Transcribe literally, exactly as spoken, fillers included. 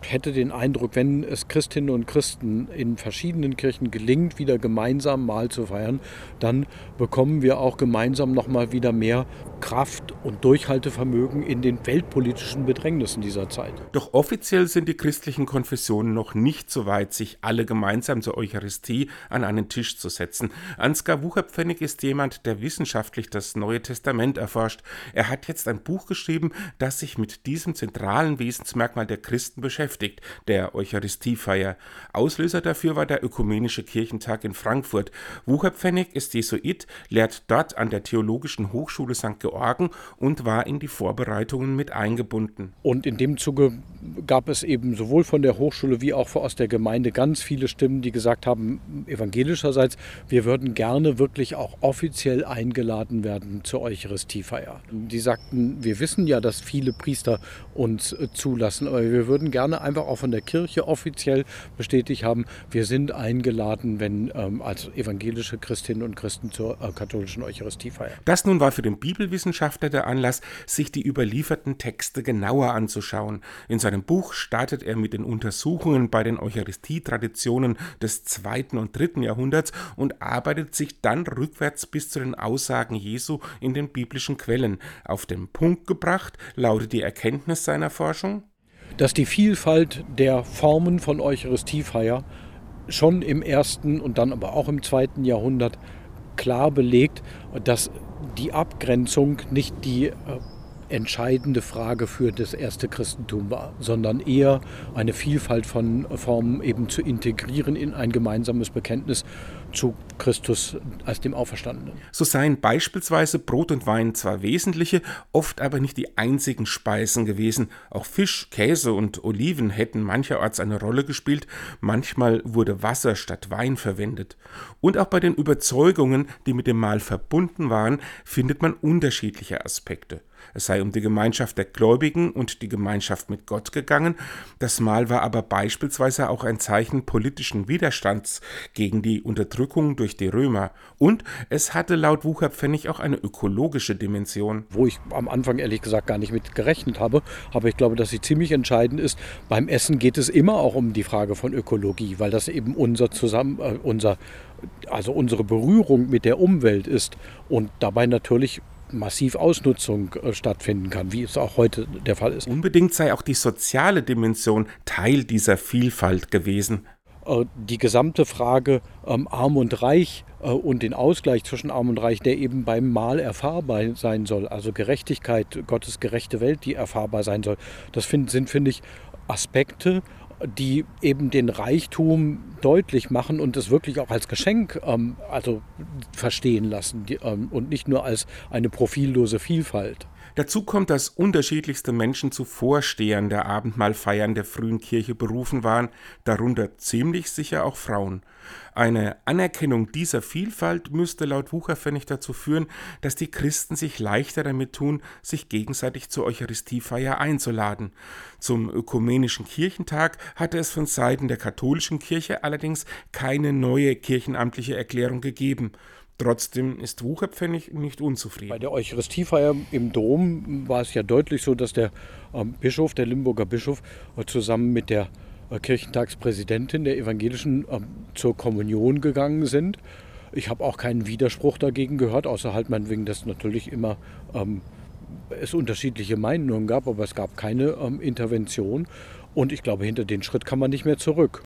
hätte den Eindruck, wenn es Christinnen und Christen in verschiedenen Kirchen gelingt, wieder gemeinsam Mahl zu feiern, dann bekommen wir auch gemeinsam noch mal wieder mehr Kraft und Durchhaltevermögen in den weltpolitischen Bedrängnissen dieser Zeit. Doch offiziell sind die christlichen Konfessionen noch nicht so weit, sich alle gemeinsam zur Eucharistie an einen Tisch zu setzen. Ansgar Wucherpfennig ist jemand, der wissenschaftlich das Neue Testament erforscht. Er hat jetzt ein Buch geschrieben, das sich mit diesem zentralen Wesensmerkmal der Christen beschäftigt, der Eucharistiefeier. Auslöser dafür war der Ökumenische Kirchentag in Frankfurt. Wucherpfennig ist Jesuit, lehrt dort an der Theologischen Hochschule Sankt Georgen und war in die Vorbereitungen mit eingebunden. Und in dem Zuge gab es eben sowohl von der Hochschule wie auch aus der Gemeinde ganz viele Stimmen, die gesagt haben, evangelischerseits, wir würden gerne wirklich auch offiziell eingeladen werden zur Eucharistiefeier. Die sagten, wir wissen ja, dass viele Priester uns zulassen, aber wir würden gerne einfach auch von der Kirche offiziell bestätigt haben, wir sind eingeladen, wenn ähm, als evangelische Christinnen und Christen zur äh, katholischen Eucharistiefeier. Das nun war für den Bibelwissenschaftler der Anlass, sich die überlieferten Texte genauer anzuschauen. In seinem Buch startet er mit den Untersuchungen bei den Eucharistietraditionen des zweiten und dritten Jahrhunderts und arbeitet sich dann rückwärts bis zu den Aussagen Jesu in den biblischen Quellen. Auf den Punkt gebracht lautet die Erkenntnis seiner Forschung: Dass die Vielfalt der Formen von Eucharistiefeier schon im ersten und dann aber auch im zweiten Jahrhundert klar belegt, dass die Abgrenzung nicht die äh, entscheidende Frage für das erste Christentum war, sondern eher eine Vielfalt von Formen eben zu integrieren in ein gemeinsames Bekenntnis zu Christus als dem Auferstandenen. So seien beispielsweise Brot und Wein zwar wesentliche, oft aber nicht die einzigen Speisen gewesen. Auch Fisch, Käse und Oliven hätten mancherorts eine Rolle gespielt. Manchmal wurde Wasser statt Wein verwendet. Und auch bei den Überzeugungen, die mit dem Mahl verbunden waren, findet man unterschiedliche Aspekte. Es sei um die Gemeinschaft der Gläubigen und die Gemeinschaft mit Gott gegangen. Das Mahl war aber beispielsweise auch ein Zeichen politischen Widerstands gegen die Unterdrückung durch die Römer. Und es hatte laut Wucherpfennig auch eine ökologische Dimension. Wo ich am Anfang ehrlich gesagt gar nicht mit gerechnet habe, aber ich glaube, dass sie ziemlich entscheidend ist. Beim Essen geht es immer auch um die Frage von Ökologie, weil das eben unser Zusammen, äh, unser, also unsere Berührung mit der Umwelt ist und dabei natürlich massiv Ausnutzung äh, stattfinden kann, wie es auch heute der Fall ist. Unbedingt sei auch die soziale Dimension Teil dieser Vielfalt gewesen. Äh, die gesamte Frage ähm, Arm und Reich äh, und den Ausgleich zwischen Arm und Reich, der eben beim Mahl erfahrbar sein soll, also Gerechtigkeit, Gottes gerechte Welt, die erfahrbar sein soll, das find, sind, finde ich, Aspekte, die eben den Reichtum deutlich machen und es wirklich auch als Geschenk ähm, also verstehen lassen die, ähm, und nicht nur als eine profillose Vielfalt. Dazu kommt, dass unterschiedlichste Menschen zu Vorstehern der Abendmahlfeiern der frühen Kirche berufen waren, darunter ziemlich sicher auch Frauen. Eine Anerkennung dieser Vielfalt müsste laut Wucherpfennig dazu führen, dass die Christen sich leichter damit tun, sich gegenseitig zur Eucharistiefeier einzuladen. Zum Ökumenischen Kirchentag hatte es von Seiten der katholischen Kirche allerdings keine neue kirchenamtliche Erklärung gegeben. Trotzdem ist Wucherpfennig nicht unzufrieden. Bei der Eucharistiefeier im Dom war es ja deutlich so, dass der äh, Bischof, der Limburger Bischof, äh, zusammen mit der äh, Kirchentagspräsidentin der Evangelischen äh, zur Kommunion gegangen sind. Ich habe auch keinen Widerspruch dagegen gehört, außer halt meinetwegen, dass natürlich immer ähm, es unterschiedliche Meinungen gab, aber es gab keine ähm, Intervention. Und ich glaube, hinter den Schritt kann man nicht mehr zurück.